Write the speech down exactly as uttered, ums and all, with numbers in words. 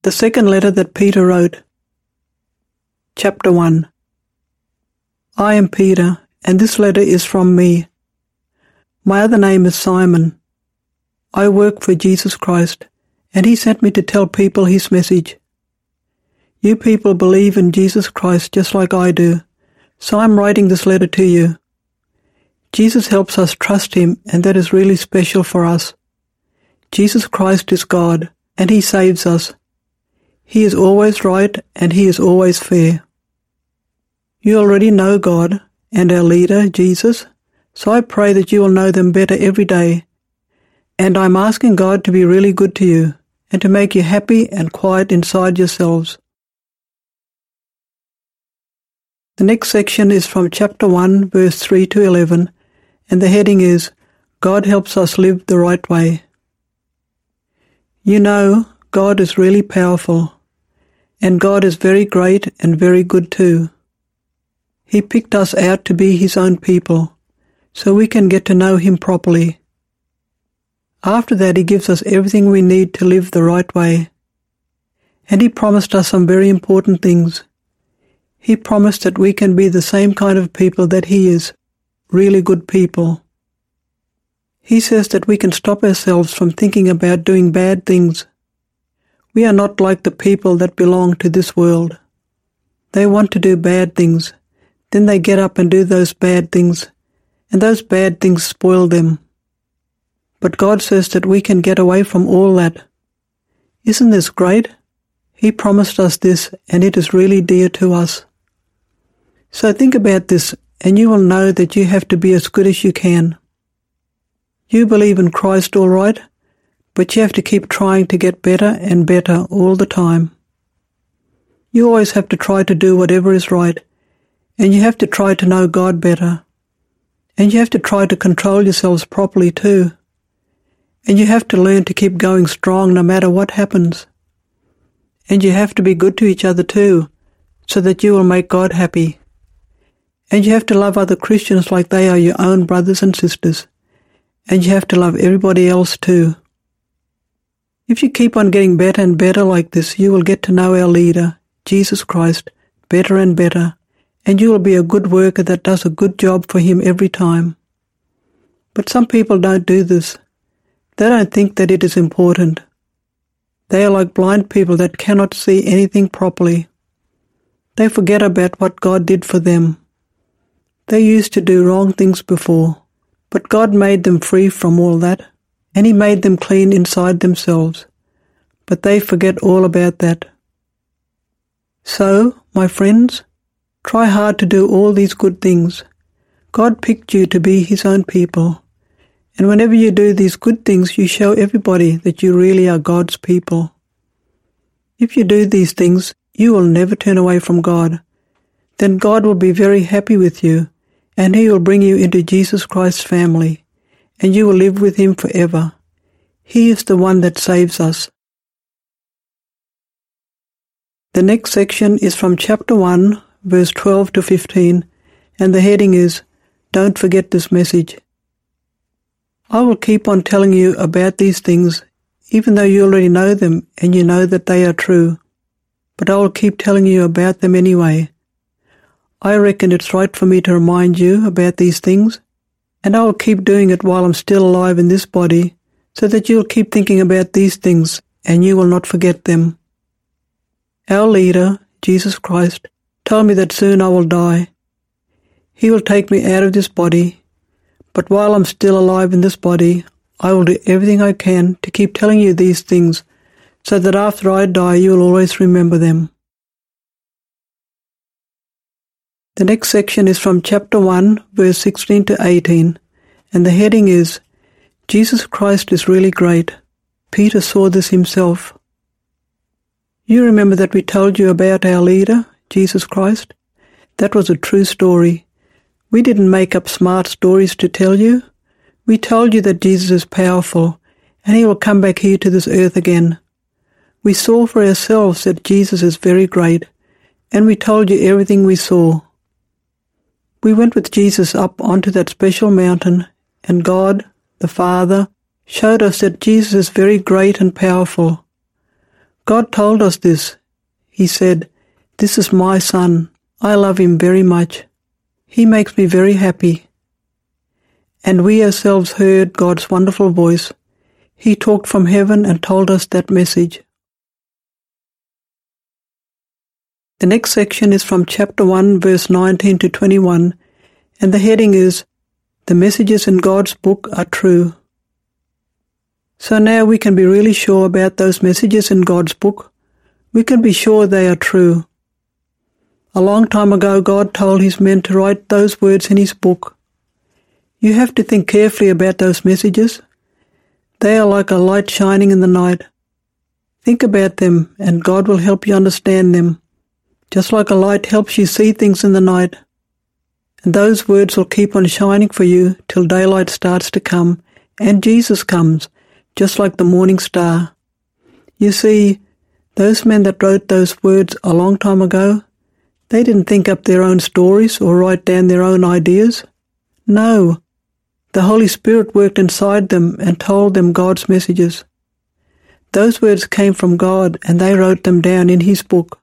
The second letter that Peter wrote. Chapter one. I am Peter, and this letter is from me. My other name is Simon. I work for Jesus Christ, and he sent me to tell people his message. You people believe in Jesus Christ just like I do, so I'm writing this letter to you. Jesus helps us trust him, and that is really special for us. Jesus Christ is God, and he saves us. He is always right, and he is always fair. You already know God and our leader, Jesus, so I pray that you will know them better every day. And I'm asking God to be really good to you and to make you happy and quiet inside yourselves. The next section is from chapter one, verse three to eleven, and the heading is, God helps us live the right way. You know, God is really powerful, and God is very great and very good too. He picked us out to be his own people, so we can get to know him properly. After that, he gives us everything we need to live the right way. And he promised us some very important things. He promised that we can be the same kind of people that he is, really good people. He says that we can stop ourselves from thinking about doing bad things. We are not like the people that belong to this world. They want to do bad things. Then they get up and do those bad things, and those bad things spoil them. But God says that we can get away from all that. Isn't this great? He promised us this, and it is really dear to us. So think about this, and you will know that you have to be as good as you can. You believe in Christ all right, but you have to keep trying to get better and better all the time. You always have to try to do whatever is right, and you have to try to know God better. And you have to try to control yourselves properly too. And you have to learn to keep going strong no matter what happens. And you have to be good to each other too, so that you will make God happy. And you have to love other Christians like they are your own brothers and sisters. And you have to love everybody else too. If you keep on getting better and better like this, you will get to know our leader, Jesus Christ, better and better, and you will be a good worker that does a good job for him every time. But some people don't do this. They don't think that it is important. They are like blind people that cannot see anything properly. They forget about what God did for them. They used to do wrong things before, but God made them free from all that, and he made them clean inside themselves. But they forget all about that. So, my friends, try hard to do all these good things. God picked you to be his own people. And whenever you do these good things, you show everybody that you really are God's people. If you do these things, you will never turn away from God. Then God will be very happy with you, and he will bring you into Jesus Christ's family, and you will live with him forever. He is the one that saves us. The next section is from chapter one, verse twelve to fifteen, and the heading is, Don't Forget This Message. I will keep on telling you about these things, even though you already know them and you know that they are true. But I will keep telling you about them anyway. I reckon it's right for me to remind you about these things, and I will keep doing it while I'm still alive in this body, so that you will keep thinking about these things and you will not forget them. Our leader, Jesus Christ, told me that soon I will die. He will take me out of this body. But while I'm still alive in this body, I will do everything I can to keep telling you these things, so that after I die you will always remember them. The next section is from chapter one, verse sixteen to eighteen, and the heading is, Jesus Christ is really great. Peter saw this himself. You remember that we told you about our leader, Jesus Christ? That was a true story. We didn't make up smart stories to tell you. We told you that Jesus is powerful, and he will come back here to this earth again. We saw for ourselves that Jesus is very great, and we told you everything we saw. We went with Jesus up onto that special mountain, and God, the Father, showed us that Jesus is very great and powerful. God told us this. He said, "This is my son. I love him very much. He makes me very happy." And we ourselves heard God's wonderful voice. He talked from heaven and told us that message. The next section is from chapter one, verse nineteen to twenty-one, and the heading is, "The messages in God's book are true." So now we can be really sure about those messages in God's book. We can be sure they are true. A long time ago, God told his men to write those words in his book. You have to think carefully about those messages. They are like a light shining in the night. Think about them, and God will help you understand them, just like a light helps you see things in the night. And those words will keep on shining for you till daylight starts to come, and Jesus comes, just like the morning star. You see, those men that wrote those words a long time ago, they didn't think up their own stories or write down their own ideas. No, the Holy Spirit worked inside them and told them God's messages. Those words came from God, and they wrote them down in his book.